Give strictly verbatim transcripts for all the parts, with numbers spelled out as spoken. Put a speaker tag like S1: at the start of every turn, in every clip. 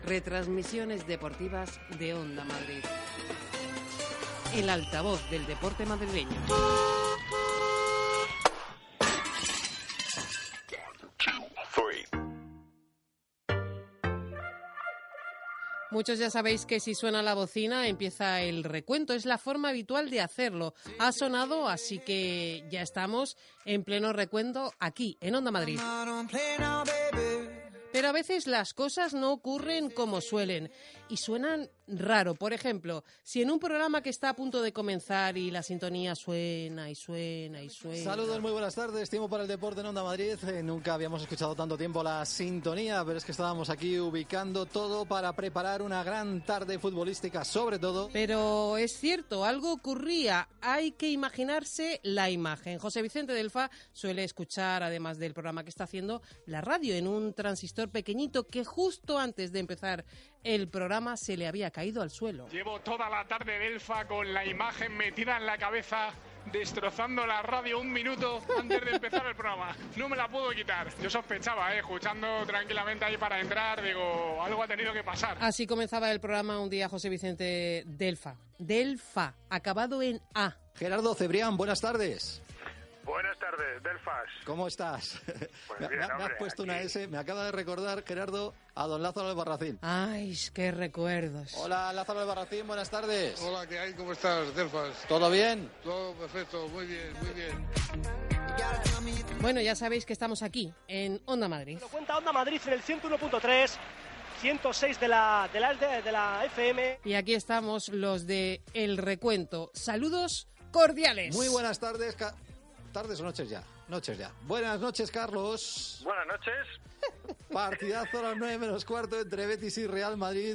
S1: Retransmisiones deportivas de Onda Madrid. El altavoz del deporte madrileño. Muchos ya sabéis que si suena la bocina empieza el recuento, es la forma habitual de hacerlo. Ha sonado, así que ya estamos en pleno recuento aquí, en Onda Madrid. Pero a veces las cosas no ocurren como suelen y suenan raro. Por ejemplo, si en un programa que está a punto de comenzar y la sintonía suena y suena y suena...
S2: Saludos, muy buenas tardes. Tiempo para el deporte en Onda Madrid. Eh, nunca habíamos escuchado tanto tiempo la sintonía, pero es que estábamos aquí ubicando todo para preparar una gran tarde futbolística, sobre todo.
S1: Pero es cierto, algo ocurría. Hay que imaginarse la imagen. José Vicente Delfa suele escuchar, además del programa que está haciendo, la radio en un transistor pequeñito que justo antes de empezar el programa se le había caído al suelo.
S3: Llevo toda la tarde Delfa con la imagen metida en la cabeza, destrozando la radio un minuto antes de empezar el programa. No me la puedo quitar. Yo sospechaba, eh, escuchando tranquilamente ahí para entrar, digo, algo ha tenido que pasar.
S1: Así comenzaba el programa un día José Vicente Delfa. Delfa, acabado en A.
S2: Gerardo Cebrián, buenas tardes.
S4: Buenas tardes, Delfas.
S2: ¿Cómo estás?
S4: Pues
S2: me,
S4: bien,
S2: me, me
S4: hombre,
S2: has puesto
S4: aquí.
S2: una S. Me acaba de recordar, Gerardo, a don Lázaro Albarracín.
S1: Ay, qué recuerdos.
S2: Hola, Lázaro Albarracín, buenas tardes.
S5: Hola, ¿qué hay? ¿Cómo estás, Delfas?
S2: ¿Todo bien?
S5: Todo perfecto, muy bien, muy bien.
S1: Bueno, ya sabéis que estamos aquí, en Onda Madrid.
S6: Lo cuenta Onda Madrid en el ciento uno punto tres, ciento seis de la, de la, de la F M.
S1: Y aquí estamos los de El Recuento. Saludos cordiales.
S2: Muy buenas tardes. Ca- ¿Tardes o noches ya? Noches ya. Buenas noches, Carlos.
S4: Buenas noches.
S2: Partidazo a las nueve menos cuarto entre Betis y Real Madrid.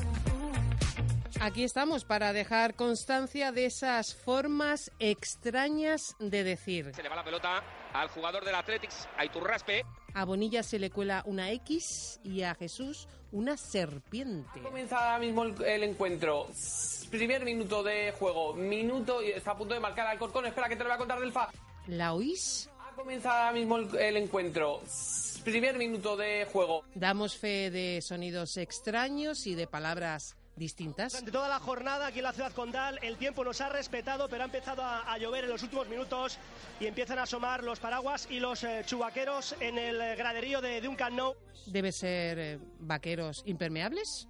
S1: Aquí estamos para dejar constancia de esas formas extrañas de decir.
S7: Se le va la pelota al jugador del Athletics, a Iturraspe.
S1: A Bonilla se le cuela una X y a Jesús una serpiente.
S8: Comienza ahora mismo el, el encuentro. Primer minuto de juego. Minuto y está a punto de marcar Alcorcón. Espera que te lo voy a contar, Delfa.
S1: ¿La oís?
S8: Ha comenzado ahora mismo el, el encuentro. Primer minuto de juego.
S1: Damos fe de sonidos extraños y de palabras distintas.
S6: Durante toda la jornada aquí en la ciudad condal el tiempo nos ha respetado, pero ha empezado a, a llover en los últimos minutos y empiezan a asomar los paraguas y los eh, chubaqueros en el graderío de, de un Camp Nou.
S1: ¿Debe ser eh, vaqueros impermeables?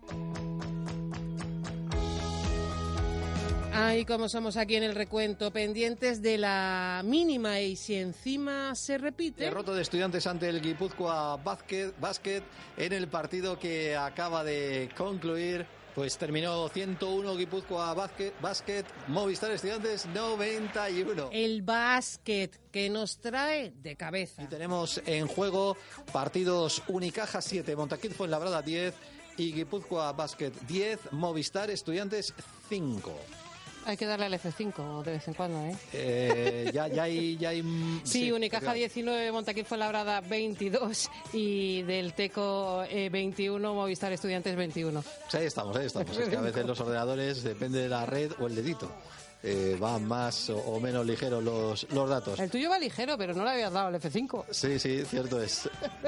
S1: Ay, como somos aquí en el recuento, pendientes de la mínima y si encima se repite...
S2: Derrota de Estudiantes ante el Guipúzcoa Basket, Basket en el partido que acaba de concluir. Pues terminó ciento uno Guipúzcoa Basket, Basket, Movistar Estudiantes noventa y uno.
S1: El básquet que nos trae de cabeza.
S2: Y tenemos en juego partidos Unicaja siete, Montaquit Fuenlabrada diez y Guipúzcoa Basket diez, Movistar Estudiantes cinco.
S1: Hay que darle al F cinco de vez en cuando, ¿eh?
S2: Eh, ya, ya hay... Ya hay
S1: sí, sí, Unicaja
S2: claro.
S1: diecinueve, Montaquit Fuenlabrada veintidós y del Teco eh, veintiuno, Movistar Estudiantes veintiuno.
S2: Pues ahí estamos, ahí estamos. Es que a veces los ordenadores, depende de la red o el dedito, eh, van más o, o menos ligeros los, los datos.
S1: El tuyo va ligero, pero no le habías dado al F cinco.
S2: Sí, sí, cierto es.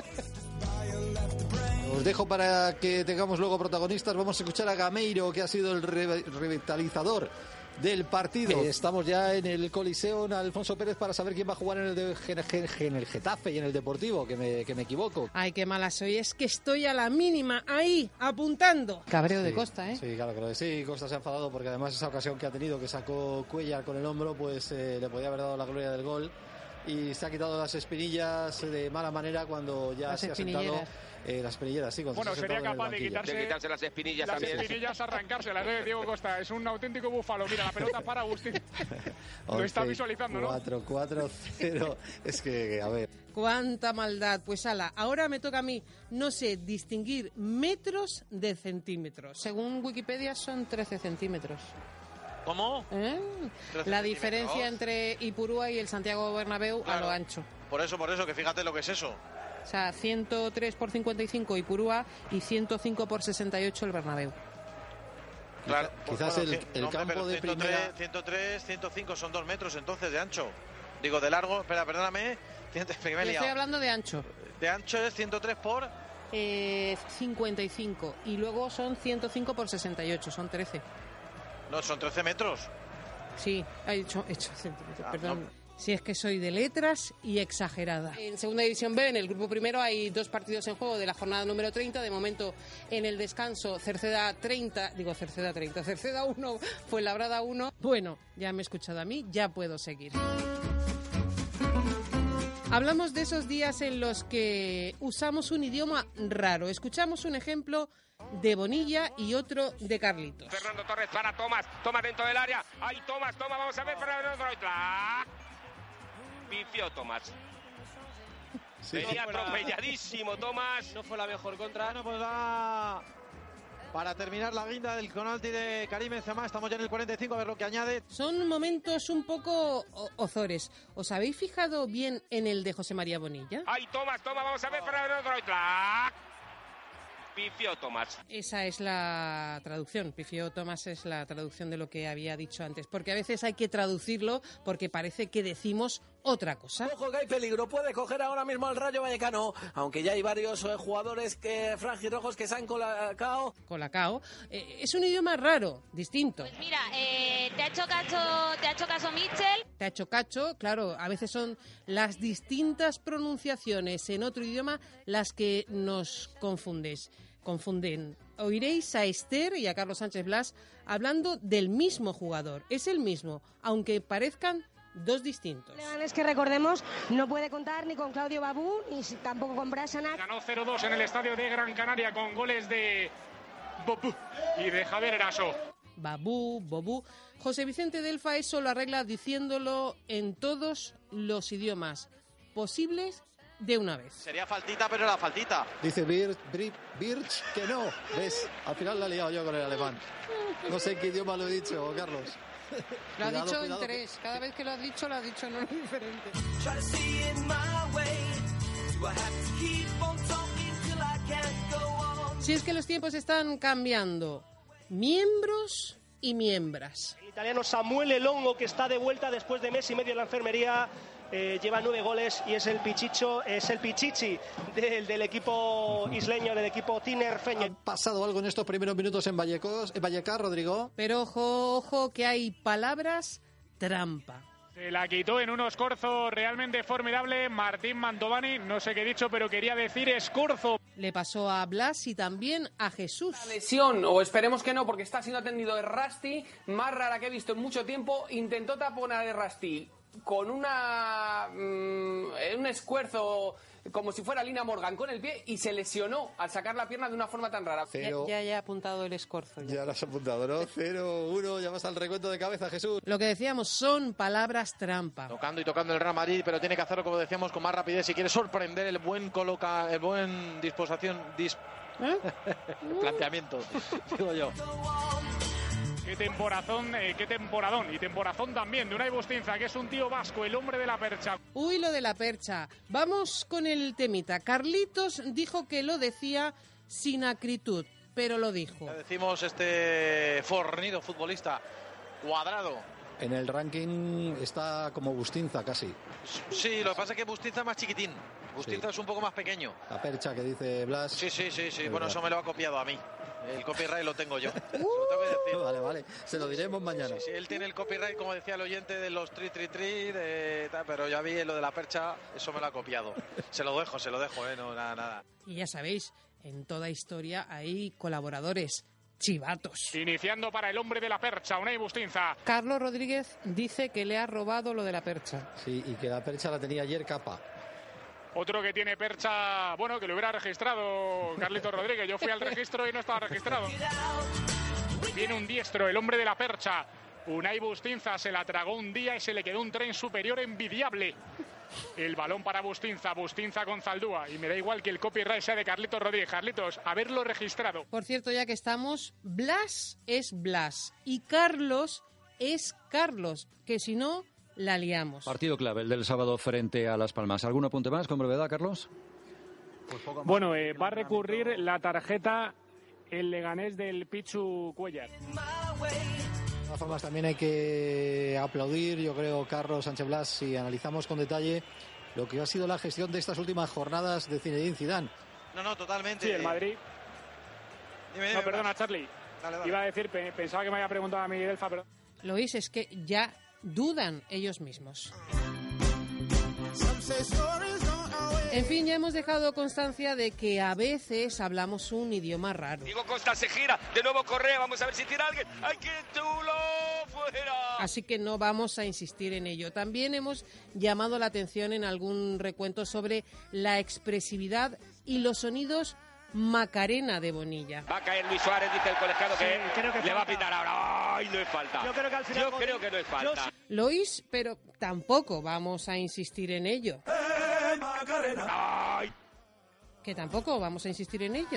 S2: Os dejo para que tengamos luego protagonistas. Vamos a escuchar a Gameiro, que ha sido el re- revitalizador del partido. Eh, estamos ya en el Coliseo, en Alfonso Pérez, para saber quién va a jugar en el, de, en el Getafe y en el Deportivo, que me, que me equivoco.
S1: Ay, qué mala soy, es que estoy a la mínima, ahí, apuntando. Cabreo
S2: sí,
S1: de Costa, ¿eh?
S2: Sí, claro, creo que sí, Costa se ha enfadado porque además esa ocasión que ha tenido, que sacó Cuellar con el hombro, pues eh, le podía haber dado la gloria del gol. Y se ha quitado las espinillas de mala manera cuando ya
S1: las
S2: se ha sentado eh, las espinilleras, sí, cuando
S3: bueno,
S2: se ha
S3: sería capaz de
S7: quitarse, de quitarse las espinillas
S3: las
S7: también.
S3: Las espinillas, arrancárselas, ¿eh? Diego Costa. Es un auténtico búfalo. Mira, la pelota para Agustín. Lo está visualizando, ¿no?
S2: cuatro cuatro cero. Es que, a ver.
S1: Cuánta maldad. Pues ala, ahora me toca a mí, no sé, distinguir metros de centímetros. Según Wikipedia son trece centímetros.
S9: ¿Cómo?
S1: ¿Eh? La diferencia entre Ipurúa y el Santiago Bernabéu claro, a lo ancho.
S9: Por eso, por eso, que fíjate lo que es eso.
S1: O sea, ciento tres por cincuenta y cinco Ipurúa y ciento cinco por sesenta y ocho el Bernabéu.
S9: Claro,
S2: quizás
S9: bueno,
S2: el, el
S9: no,
S2: campo
S9: pero
S2: de
S9: ciento tres,
S2: primera...
S9: ciento tres, ciento cinco son dos metros entonces de ancho. Digo, de largo, espera, perdóname.
S1: Le estoy hablando de ancho.
S9: De ancho es ciento tres por...
S1: eh, cincuenta y cinco y luego son ciento cinco por sesenta y ocho, son trece.
S9: No, son trece metros.
S1: Sí, he hecho, he hecho centímetros,
S9: Ah,
S1: perdón.
S9: no.
S1: Si es que soy de letras y exagerada. En Segunda División B, en el grupo primero, hay dos partidos en juego de la jornada número treinta. De momento, en el descanso, Cerceda treinta, digo Cerceda treinta, Cerceda uno, Fuenlabrada uno. Bueno, ya me he escuchado a mí, ya puedo seguir. Hablamos de esos días en los que usamos un idioma raro. Escuchamos un ejemplo de Bonilla y otro de Carlitos.
S7: Fernando Torres para Tomás, Tomás dentro del área. Ahí Tomás, Tomás, vamos a ver Fernando Torres. Pifió Tomás.
S2: Sí.
S7: Venía atropelladísimo Tomás.
S9: No fue la mejor contra. Bueno, pues va para terminar la guinda del penalti de Karim Benzema. Estamos ya en el cuarenta y cinco, a ver lo que añade.
S1: Son momentos un poco o- ozores. ¿Os habéis fijado bien en el de José María Bonilla?
S7: Ahí Tomás, Tomás, vamos a ver Fernando Torres. Pifió Tomás.
S1: Esa es la traducción. Pifió Tomás es la traducción de lo que había dicho antes. Porque a veces hay que traducirlo porque parece que decimos otra cosa.
S10: Ojo que hay peligro, puede coger ahora mismo al Rayo Vallecano, aunque ya hay varios eh, jugadores que franjirrojos que se han colacao.
S1: Colacao. Eh, es un idioma raro, distinto.
S11: Pues mira, eh, te ha hecho caso, te ha hecho caso Mitchell.
S1: Te ha hecho cacho, claro, a veces son las distintas pronunciaciones en otro idioma las que nos confundes, confunden. Oiréis a Esther y a Carlos Sánchez Blas hablando del mismo jugador. Es el mismo, aunque parezcan dos distintos.
S12: Es que recordemos, no puede contar ni con Claudio Babú ni tampoco con Brasanac.
S3: Ganó cero dos en el estadio de Gran Canaria con goles de Bobú y de Javier Eraso.
S1: Babú, Bobú. José Vicente Delfa eso lo arregla diciéndolo en todos los idiomas posibles de una vez.
S9: Sería faltita, pero era faltita.
S2: Dice Birch, Birch, Birch que no. ¿Ves? Al final la he liado yo con el alemán. No sé en qué idioma lo he dicho, Carlos.
S1: Lo ha
S2: Cuidado,
S1: dicho
S2: cuidado.
S1: en tres. Cada vez que lo has dicho, lo has dicho en uno diferente. Si es que los tiempos están cambiando. Miembros y miembras.
S6: El italiano Samuele Longo, que está de vuelta después de mes y medio en la enfermería, eh, lleva nueve goles y es el pichicho, es el pichichi del, del equipo isleño, del equipo tinerfeño.
S2: ¿Ha pasado algo en estos primeros minutos en Vallecos, en Vallecas, Rodrigo?
S1: Pero ojo, ojo, que hay palabras trampa.
S3: Se la quitó en un escorzo realmente formidable Martín Mantovani, no sé qué he dicho, pero quería decir escorzo.
S1: Le pasó a Blas y también a Jesús.
S8: La lesión, o esperemos que no, porque está siendo atendido de Rusty, más rara que he visto en mucho tiempo. Intentó taponar de Rusty con una mm, un esfuerzo como si fuera Lina Morgan con el pie y se lesionó al sacar la pierna de una forma tan rara.
S2: Cero.
S1: Ya, ya he apuntado el escorzo. Ya.
S2: Ya lo has apuntado, ¿no? cero uno, ya vas al recuento de cabeza, Jesús.
S1: Lo que decíamos son palabras trampa.
S9: Tocando y tocando el Real Madrid, pero tiene que hacerlo, como decíamos, con más rapidez si quiere sorprender el buen coloca, el buen disposición, dis...
S1: ¿Eh?
S9: planteamiento, digo yo.
S3: Qué temporazón, eh, qué temporadón y temporazón también de Unai Bustinza, que es un tío vasco, el hombre de la percha.
S1: Uy, lo de la percha. Vamos con el temita. Carlitos dijo que lo decía sin acritud, pero lo dijo.
S9: Ya decimos este fornido futbolista, Cuadrado.
S2: En el ranking está como Bustinza casi.
S9: Sí, lo que pasa es que Bustinza es más chiquitín. Bustinza
S2: Sí.
S9: es un poco más pequeño.
S2: La percha que dice Blas.
S9: Sí, sí, sí, sí.
S2: Es
S9: Bueno,
S2: verdad.
S9: eso me lo ha copiado a mí. El copyright lo tengo yo. Se lo tengo que decir.
S2: Vale, vale. Se lo diremos mañana.
S9: Sí, sí, él tiene el copyright, como decía el oyente, de los tri, tri, tri, de, tal, pero ya vi lo de la percha, eso me lo ha copiado. Se lo dejo, se lo dejo, ¿eh? No, nada, nada.
S1: Y ya sabéis, en toda historia hay colaboradores chivatos.
S3: Iniciando para el hombre de la percha, Unai Bustinza.
S1: Carlos Rodríguez dice que le ha robado lo de la percha.
S2: Sí, y que la percha la tenía ayer Capa.
S3: Otro que tiene percha, bueno, que lo hubiera registrado Carlitos Rodríguez. Yo fui al registro y no estaba registrado. Viene un diestro, el hombre de la percha. Unai Bustinza se la tragó un día y se le quedó un tren superior envidiable. El balón para Bustinza, Bustinza con Zaldúa. Y me da igual que el copyright sea de Carlitos Rodríguez. Carlitos, haberlo registrado.
S1: Por cierto, ya que estamos, Blas es Blas y Carlos es Carlos, que si no, la liamos.
S13: Partido clave, el del sábado frente a Las Palmas. ¿Algún apunte más con brevedad, Carlos?
S3: Bueno, eh, va a recurrir la tarjeta el Leganés del Pichu Cuellar.
S2: De todas formas, también hay que aplaudir, yo creo, Carlos Sánchez Blas, si analizamos con detalle lo que ha sido la gestión de estas últimas jornadas de Zinedine Zidane.
S9: No, no, totalmente.
S3: Sí, el Madrid.
S9: Dime, dime,
S3: no, perdona,
S9: Blas.
S3: Charlie.
S9: Dale, dale.
S3: Iba a decir, pe- pensaba que me había preguntado a mí Delfa, pero...
S1: Lois, es que ya dudan ellos mismos. En fin, ya hemos dejado constancia de que a veces hablamos un idioma raro.
S7: Diego Costa se gira, de nuevo Correa, vamos a ver si tira alguien. ¡Ay, qué chulo! ¡Fuera!
S1: Así que no vamos a insistir en ello. También hemos llamado la atención en algún recuento sobre la expresividad y los sonidos Macarena de Bonilla.
S7: Va a caer Luis Suárez, dice el colegiado que,
S6: Sí, creo que
S7: le va a
S6: falta.
S7: pitar ahora. ¡Ay, no es falta!
S6: Yo creo que al final...
S7: Yo creo que no es falta.
S1: Lois, pero tampoco vamos a insistir en ello.
S7: ¡Ay!
S1: Que tampoco vamos a insistir en ello.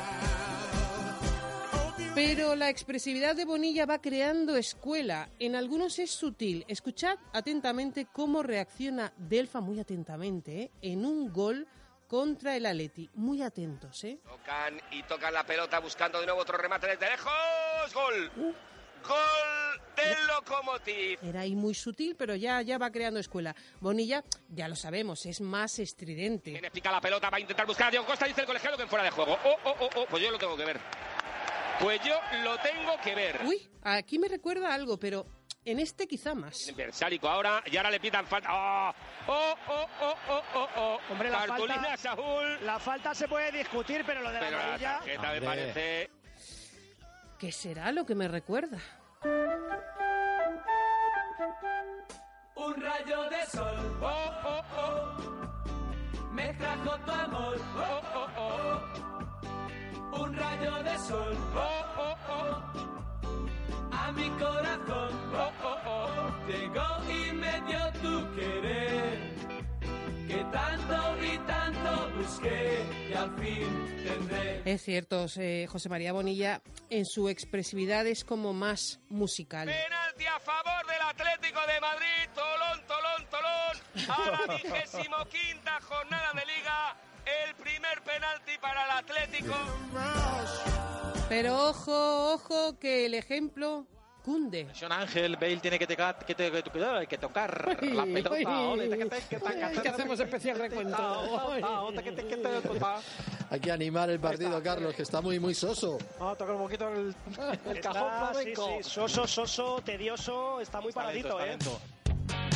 S1: Pero la expresividad de Bonilla va creando escuela. En algunos es sutil. Escuchad atentamente cómo reacciona Delfa, muy atentamente, ¿eh? en un gol contra el Atleti. Muy atentos, ¿eh?
S7: Tocan y tocan la pelota buscando de nuevo otro remate desde lejos. ¡Gol!
S1: Uh.
S7: ¡Gol del Lokomotiv!
S1: Era ahí muy sutil, pero ya, ya va creando escuela. Bonilla, ya lo sabemos, es más estridente.
S7: Tiene pica la pelota, va a intentar buscar a Diego Costa, dice el colegiado que fuera de juego. ¡Oh, oh, oh, oh! Pues yo lo tengo que ver. Pues yo lo tengo que ver.
S1: Uy, aquí me recuerda algo, pero en este quizá más.
S7: Sálico ahora, y ahora le pitan falta. ¡Oh, oh, oh, oh, oh, oh! oh.
S6: Hombre, la
S7: Cartulina
S6: falta,
S7: a Saúl.
S6: la falta se puede discutir, pero lo de
S7: Pero
S6: la
S7: la
S6: amarilla...
S7: tarjeta me parece...
S1: ¿Qué será lo que me recuerda?
S14: Un rayo de sol, oh, oh, oh, me trajo tu amor, oh, oh, oh. Un rayo de sol, oh, oh, oh, a mi corazón, oh, oh, oh. Llegó y me dio tu querer, que tanto y tanto busqué y al fin tendré.
S1: Es cierto, eh, José María Bonilla en su expresividad es como más musical.
S7: Penalti a favor del Atlético de Madrid, Tolón, Tolón, Tolón, a la vigésimo quinta jornada de Liga, el primer penalti para el Atlético.
S1: Pero ojo, ojo, que el ejemplo cunde.
S9: Sean Ángel, Bale tiene que, teca, que, te, que, que, que tocar la pelota.
S1: Que hacemos especial recuento.
S2: Hay que animar el partido, Carlos, que está muy, muy soso.
S9: Vamos a tocar un poquito el, el
S6: Está,
S9: cajón
S6: sí,
S9: flamenco.
S6: sí, soso, soso, tedioso, está muy
S9: Está
S6: paradito,
S9: lento,
S6: ¿eh?
S9: está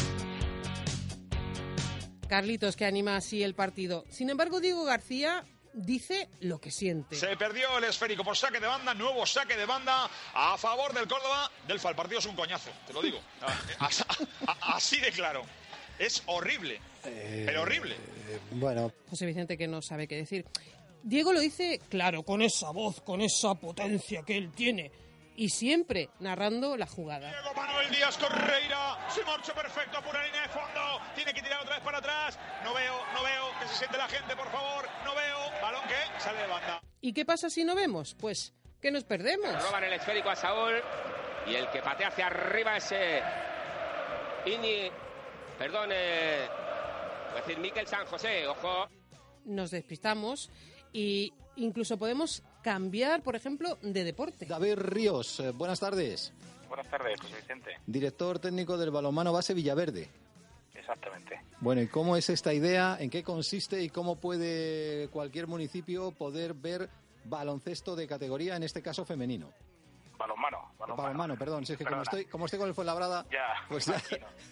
S1: Carlitos, que anima así el partido. Sin embargo, Diego García dice lo que siente.
S15: Se perdió el esférico por saque de banda, nuevo saque de banda a favor del Córdoba. Delfa, el partido es un coñazo, te lo digo. Así, así de claro. Es horrible,
S2: eh,
S15: pero horrible.
S2: Eh, bueno.
S1: José Vicente, que no sabe qué decir. Diego lo dice, claro, con esa voz, con esa potencia que él tiene. Y siempre narrando la jugada.
S15: Diego Manuel Díaz Correira, se marcha perfecto por la línea de fondo. Tiene que tirar otra vez para atrás. No veo, no veo, que se siente la gente, por favor. No veo. Balón que sale de banda.
S1: ¿Y qué pasa si no vemos? Pues que nos perdemos.
S7: Roban el esférico a Saúl y el que patea hacia arriba es eh, Iñi, perdón, eh, voy a decir Miquel San José, ojo.
S1: Nos despistamos y incluso podemos cambiar, por ejemplo, de deporte.
S2: David Ríos, eh, buenas tardes.
S16: Buenas tardes, José Vicente.
S2: Director técnico del balonmano base Villaverde.
S16: Exactamente.
S2: Bueno, ¿y cómo es esta idea? ¿En qué consiste? ¿Y cómo puede cualquier municipio poder ver baloncesto de categoría, en este caso femenino?
S16: Balonmano. Balonmano,
S2: balonmano perdón. Si es que como estoy, como estoy con el Fuenlabrada,
S16: ya,
S2: pues ya.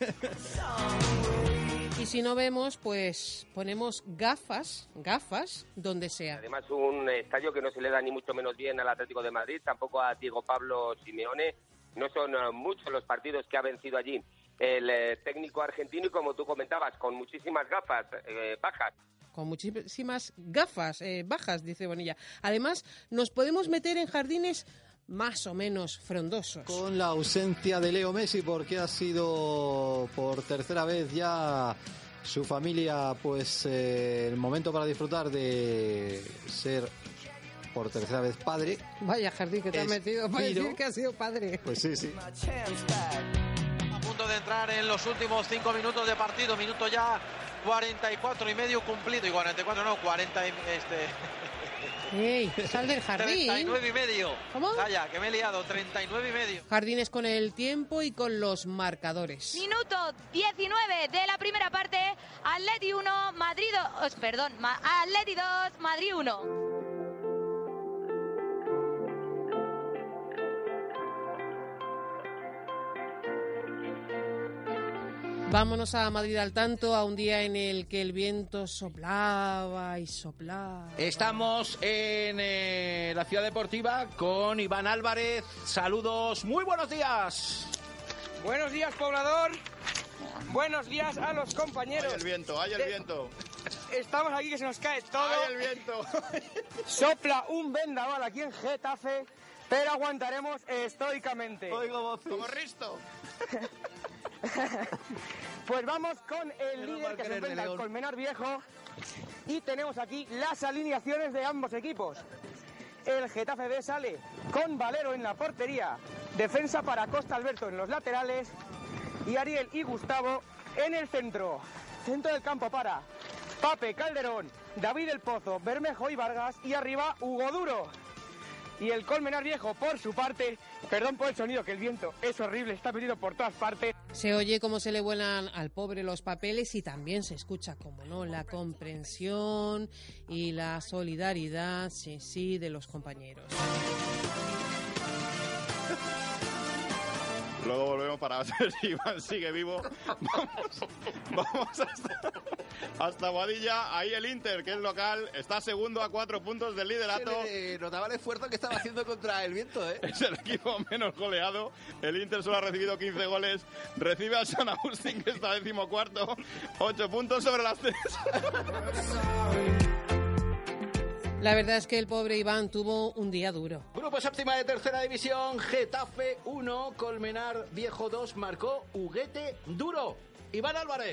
S1: Y si no vemos, pues ponemos gafas, gafas, donde sea.
S7: Además, un estadio que no se le da ni mucho menos bien al Atlético de Madrid, tampoco a Diego Pablo Simeone. No son uh, muchos los partidos que ha vencido allí el eh, técnico argentino y, como tú comentabas, con muchísimas gafas eh, bajas.
S1: Con muchísimas gafas eh, bajas, dice Bonilla. Además, nos podemos meter en jardines más o menos frondosos.
S2: Con la ausencia de Leo Messi, porque ha sido por tercera vez ya su familia, pues eh, el momento para disfrutar de ser por tercera vez padre.
S1: Vaya jardín que te has metido para decir que ha sido padre.
S2: Pues sí, sí.
S10: A punto de entrar en los últimos cinco minutos de partido, minuto ya cuarenta y cuatro y medio cumplido, y cuarenta y cuatro no, cuarenta y, este
S1: ¡Ey! Sal del jardín.
S9: treinta y nueve y medio.
S1: ¿Cómo?
S9: Calla, que me he liado. treinta y nueve y medio.
S1: Jardines con el tiempo y con los marcadores.
S11: Minuto diecinueve de la primera parte. Atleti uno, Madrid dos. Perdón, Ma- Atleti dos, Madrid uno.
S1: Vámonos a Madrid al tanto, a un día en el que el viento soplaba y soplaba.
S2: Estamos en eh, la Ciudad Deportiva con Iván Álvarez. Saludos, muy buenos días.
S17: Buenos días, poblador. Buenos días a los compañeros.
S18: Hay el viento, hay el
S17: De-
S18: viento.
S17: Estamos aquí que se nos cae todo.
S18: Hay el viento.
S17: Sopla un vendaval aquí en Getafe, pero aguantaremos estoicamente.
S18: Oigo voces. Como Risto.
S17: Pues vamos con el
S18: Menos mal
S17: líder que
S18: que
S17: se
S18: eres de
S17: enfrenta al
S18: León.
S17: Colmenar Viejo. Y tenemos aquí las alineaciones de ambos equipos. El Getafe B sale con Valero en la portería, defensa para Costa Alberto en los laterales y Ariel y Gustavo en el centro. Centro del campo para Pape Calderón, David El Pozo, Bermejo y Vargas y arriba Hugo Duro. Y el Colmenar Viejo, por su parte, perdón por el sonido, que el viento es horrible, está metido por todas partes.
S1: Se oye cómo se le vuelan al pobre los papeles y también se escucha, como no, la comprensión y la solidaridad, sí, sí, de los compañeros.
S18: Luego volvemos para ver si Iván sigue vivo. Vamos, vamos hasta, hasta Boadilla. Ahí el Inter, que es local, está segundo a cuatro puntos del liderato.
S2: Se le notaba el esfuerzo que estaba haciendo contra el viento, ¿eh?
S18: Es el equipo menos goleado. El Inter solo ha recibido quince goles. Recibe al San Agustín, que está decimocuarto. ocho puntos sobre las tres.
S1: La verdad es que el pobre Iván tuvo un día duro.
S2: Grupo séptima de tercera división, Getafe uno, Colmenar Viejo dos, marcó Huguete Duro. Iván Álvarez.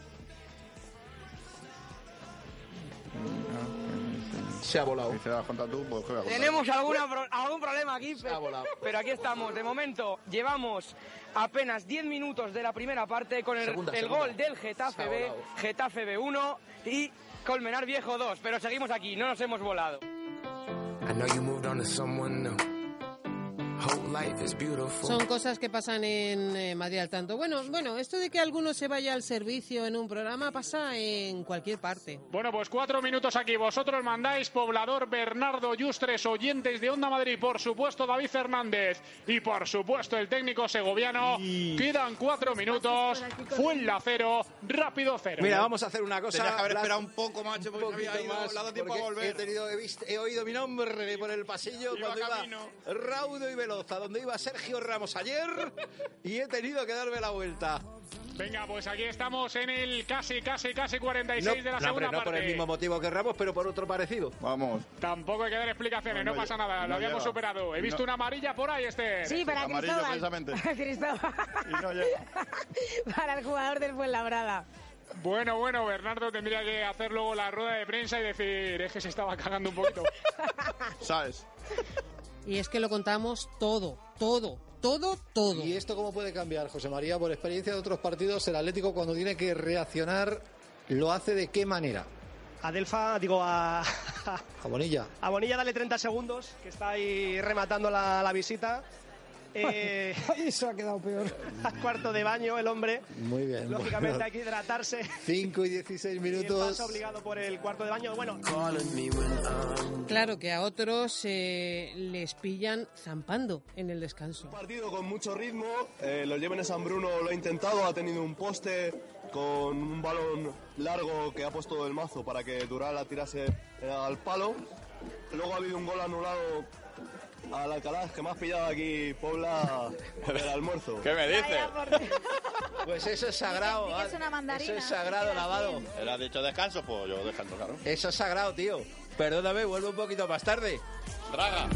S2: Se ha volado.
S17: Tenemos alguna pro- algún problema aquí, pero, pero aquí estamos. De momento llevamos apenas diez minutos de la primera parte con el,
S2: Segunda,
S17: el
S2: segunda.
S17: gol del Getafe
S2: Se ha
S17: B,
S2: volado.
S17: Getafe B uno y Colmenar Viejo dos, pero seguimos aquí, no nos hemos volado.
S19: I know you moved on to someone new. Whole life is beautiful.
S1: Son cosas que pasan en eh, Madrid al tanto. Bueno, bueno, esto de que alguno se vaya al servicio en un programa pasa en cualquier parte.
S3: Bueno, pues cuatro minutos aquí. Vosotros mandáis, poblador Bernardo Yustres, oyentes de Onda Madrid, por supuesto David Fernández y por supuesto el técnico segoviano. Quedan cuatro minutos. Fuenla cero, rápido cero.
S2: Mira, vamos a hacer una cosa.
S18: Tenías que haber
S2: Blas,
S18: esperado un poco, macho, porque
S2: un
S18: había
S2: poquito
S18: ido,
S2: más,
S18: le ha dado tiempo a
S2: porque
S18: volver.
S2: He, tenido, he, visto, he oído mi nombre por el pasillo
S18: Iba
S2: cuando
S18: camino.
S2: iba raudo y veloz, a donde iba Sergio Ramos ayer, y he tenido que darme la vuelta.
S3: Venga, pues aquí estamos en el casi, casi, casi cuarenta y
S2: No,
S3: seis de la
S2: no,
S3: segunda
S2: hombre, no
S3: parte.
S2: por el mismo motivo que Ramos, pero por otro parecido.
S18: Vamos.
S3: Tampoco hay que dar explicaciones, no,
S18: No, no
S3: pasa
S18: lle-
S3: nada,
S18: no
S3: lo habíamos
S18: llega.
S3: superado. He visto
S18: No.
S3: una amarilla por ahí, este.
S12: Sí, para
S18: Amarillo,
S12: Cristóbal.
S18: precisamente.
S12: Cristóbal.
S18: Y no llega.
S12: Para el jugador del Fuenlabrada.
S3: Bueno, bueno, Bernardo tendría que hacer luego la rueda de prensa y decir, es que se estaba cagando un poquito.
S18: ¿Sabes?
S1: Y es que lo contamos todo, todo, todo, todo.
S2: ¿Y esto cómo puede cambiar, José María? Por experiencia de otros partidos, el Atlético cuando tiene que reaccionar, ¿lo hace de qué manera?
S6: A Delfa, digo, a,
S2: A Bonilla.
S6: a Bonilla dale treinta segundos, que está ahí rematando la, la visita. Eh,
S17: Eso ha quedado peor.
S6: cuarto de baño el hombre.
S2: Muy bien.
S6: Lógicamente
S2: bueno.
S6: hay que hidratarse.
S2: cinco y dieciséis
S6: Y el
S2: minutos.
S6: paso obligado por el cuarto de baño. Bueno,
S1: Claro que a otros eh, les pillan zampando en el descanso.
S20: Partido con mucho ritmo, eh, los Llévenes San Bruno lo ha intentado, ha tenido un poste con un balón largo que ha puesto el mazo para que Dural la tirase eh, al palo. Luego ha habido un gol anulado al Alcalá, que me has pillado aquí, Pobla, del almuerzo.
S18: ¿Qué me dices?
S2: Pues eso es sagrado.
S11: Di que es una mandarina,
S2: Eso es sagrado,
S11: que queda
S2: lavado.
S11: bien.
S18: Él ha dicho descanso, pues yo descanso, claro.
S2: Eso es sagrado, tío. Perdóname, vuelvo un poquito más tarde.
S18: Draga.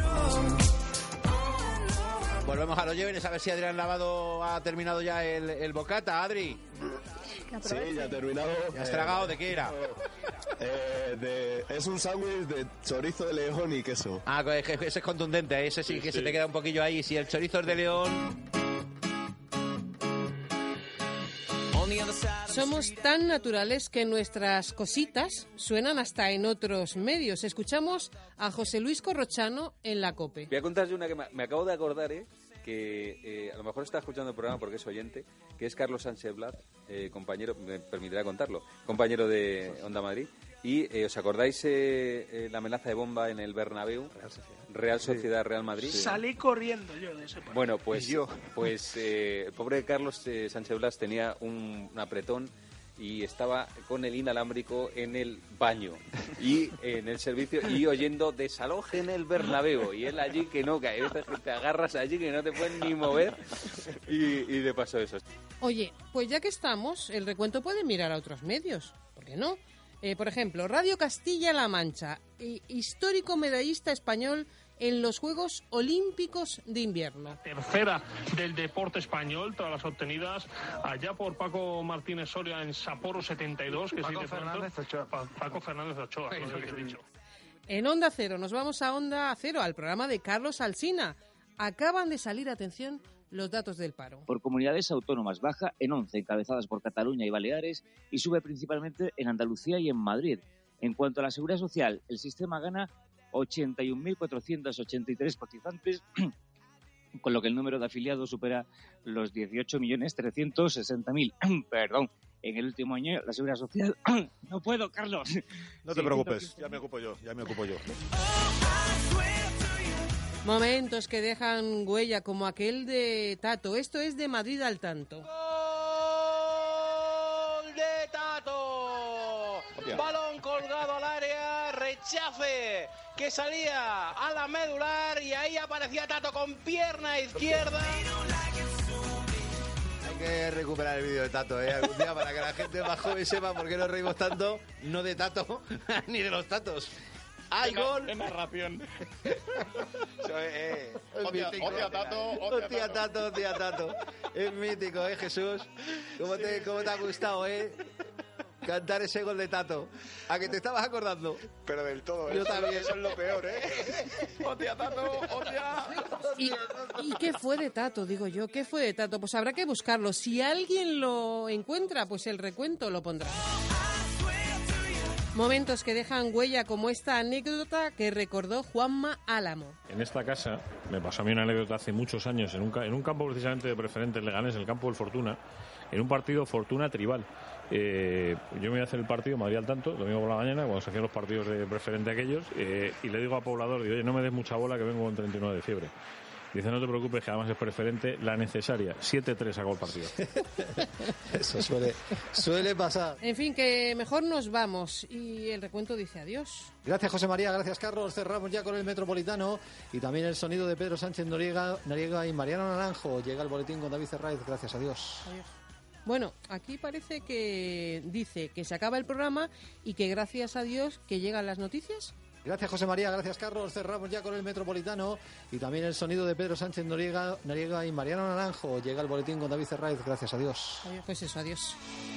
S2: Volvemos a los Llévenes a ver si Adrián Lavado ha terminado ya el, el bocata. Adri,
S20: Sí, ya ha terminado.
S2: ¿ya has
S20: Eh,
S2: tragado? ¿De qué era?
S20: eh, de- es un sándwich de chorizo de león y queso.
S2: Ah, es que ese es contundente, ese sí,
S20: Sí,
S2: que
S20: sí.
S2: se te queda un poquillo ahí. Si el chorizo es de León...
S1: Somos tan naturales que nuestras cositas suenan hasta en otros medios. Escuchamos a José Luis Corrochano en la COPE.
S21: Voy a contarle una que me, me acabo de acordar, ¿eh? que eh, a lo mejor está escuchando el programa porque es oyente, que es Carlos Sánchez Blat, eh, compañero, me permitirá contarlo, compañero de Onda Madrid. Y eh, ¿os acordáis eh, eh, la amenaza de bomba en el Bernabéu? Real Sociedad, Real, Sociedad, Real Madrid.
S22: Sí. Salí corriendo yo de ese partido.
S21: Bueno, pues, yo. pues eh, el pobre Carlos eh, Sánchez Blas tenía un, un apretón y estaba con el inalámbrico en el baño y eh, en el servicio y oyendo desalojen el Bernabéu, y él allí que no, que a veces te agarras allí que no te pueden ni mover, y, y le pasó eso.
S1: Oye, pues ya que estamos, el recuento puede mirar a otros medios, ¿por qué no? Eh, por ejemplo, Radio Castilla-La Mancha, eh, histórico medallista español en los Juegos Olímpicos de Invierno.
S23: Tercera del deporte español, todas las obtenidas allá por Paco Martínez Soria en Sapporo setenta y dos. Que
S22: Paco
S23: sí,
S22: Fernández Ochoa.
S23: Pa- Paco Fernández Ochoa, es lo que he dicho.
S1: En Onda Cero, nos vamos a Onda Cero, al programa de Carlos Alsina. Acaban de salir, atención, los datos del paro.
S24: Por comunidades autónomas baja en once, encabezadas por Cataluña y Baleares, y sube principalmente en Andalucía y en Madrid. En cuanto a la seguridad social, el sistema gana ochenta y un mil cuatrocientos ochenta y tres cotizantes, con lo que el número de afiliados supera los dieciocho millones trescientos sesenta mil. Perdón, en el último año la seguridad social... No puedo, Carlos.
S2: No te
S24: Sí,
S2: preocupes, ya me ocupo yo, ya me ocupo yo.
S1: Momentos que dejan huella, como aquel de Tato. Esto es de Madrid al tanto.
S17: ¡Gol de Tato!
S2: Hostia.
S17: Balón colgado al área, rechace que salía a la medular y ahí aparecía Tato con pierna izquierda.
S2: Hay que recuperar el vídeo de Tato, ¿eh? Algún día para que la gente más joven sepa por qué nos reímos tanto, no de Tato, ni de los Tatos. ¡Hay gol!
S18: ¡Qué narración!
S2: Eso es, eh, es
S18: Hostia,
S2: mítico.
S18: hostia, Tato, hostia,
S2: Hostia, Tato, hostia, Tato. Es mítico, ¿eh, Jesús? ¿Cómo te, cómo te ha gustado, eh? Cantar ese gol de Tato. ¿A que te estabas acordando?
S25: Pero del todo, ¿eh?
S2: Yo también.
S25: Eso es lo peor, ¿eh?
S18: ¡Hostia, Tato! ¡Hostia!
S1: ¿Y, ¿Y qué fue de Tato, digo yo? ¿Qué fue de Tato? Pues habrá que buscarlo. Si alguien lo encuentra, pues el recuento lo pondrá. Momentos que dejan huella, como esta anécdota que recordó Juanma Álamo.
S23: En esta casa me pasó a mí una anécdota hace muchos años, en un, ca- en un campo precisamente de Preferentes Leganés, el campo del Fortuna, en un partido Fortuna Tribal. Eh, yo me iba a hacer el partido Madrid al tanto, domingo por la mañana, cuando se hacían los partidos de Preferente aquellos, eh, y le digo al poblador, digo, oye, no me des mucha bola que vengo con treinta y nueve de fiebre. Dice, no te preocupes, que además es Preferente, la necesaria. siete tres sacó el partido.
S2: Eso suele, suele pasar.
S1: En fin, que mejor nos vamos y el recuento dice adiós.
S2: Gracias, José María, gracias, Carlos. Cerramos ya con el Metropolitano y también el sonido de Pedro Sánchez Noriega, Noriega y Mariano Naranjo. Llega el boletín con David Cerraiz. Gracias, adiós.
S1: Adiós. Bueno, aquí parece que dice que se acaba el programa y que gracias a Dios que llegan las noticias.
S2: Gracias, José María, gracias, Carlos. Cerramos ya con el Metropolitano y también el sonido de Pedro Sánchez Noriega, Noriega y Mariano Naranjo. Llega el boletín con David Cerraiz. Gracias, adiós.
S1: Adiós. Pues eso, adiós.